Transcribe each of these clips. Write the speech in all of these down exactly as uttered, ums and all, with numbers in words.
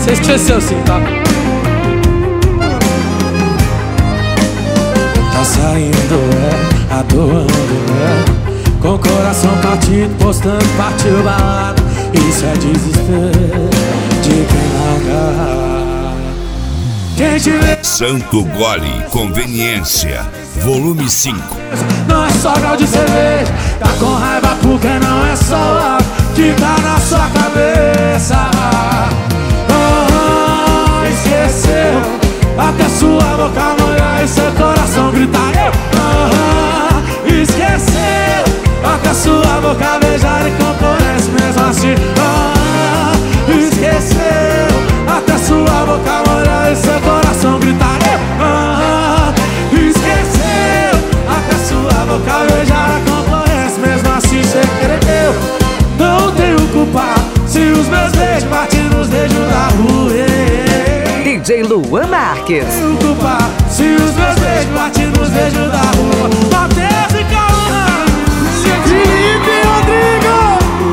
Você esqueceu sim, tá? Tá saindo, é, atuando, é, com o coração partido, postando, partiu balada. Isso é desespero de quem larga. Quem te vê Santo Gole Conveniência, volume cinco. não é só grau de cerveja, tá com raiva porque não é só o álcool que tá na sua cabeça. Oh, esqueceu, até sua boca molhar e seu coração gritar eu. Oh, esqueceu, até sua boca beijar e concorrência mesmo assim. Oh, esqueceu, até sua boca molhar e seu coração gritar eu. Oh, esqueceu, até sua boca beijar a concorrência mesmo assim cê querer. Eu não tenho culpa se os meus beijos batem nos dedos da rua. D J Luan Marques. Não tenho culpa se os meus beijos batem nos dedos da rua. Matheus e Cauã, Felipe Rodrigo.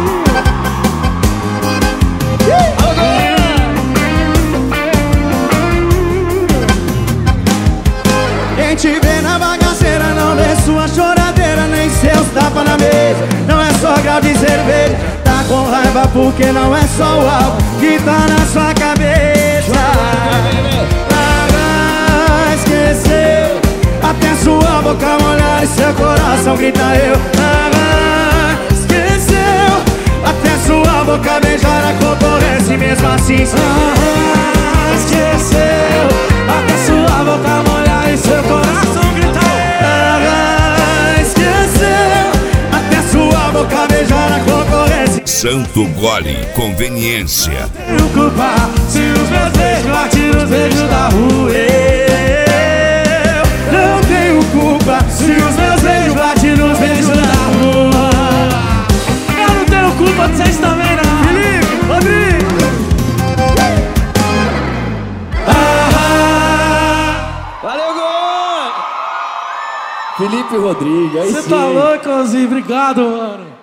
Quem te vê na bagaceira não vê sua choradeira, nem seus tapas na mesa. Não é só grau de cerveja, tá com raiva porque não é só o álcool que tá na sua cabeça. Ah, esqueceu, até sua boca molhar e seu coração grita eu. Ah, esqueceu, até sua boca beijar a concorrência e mesmo assim ah, esqueceu, até sua boca molhar e seu coração grita eu. Ah, esqueceu, até sua boca beijar a concorrência. Santo Gole Conveniência. Tenho culpa se os meus beijos batem nos beijos da rua. Eu não tenho culpa se os meus beijos batem nos beijos da rua. Eu não tenho culpa de vocês também não. Felipe, Rodrigo. Ah, Valeu, gol! Felipe Rodrigo, aí você sim. tá louco, Ozzy? Obrigado, mano.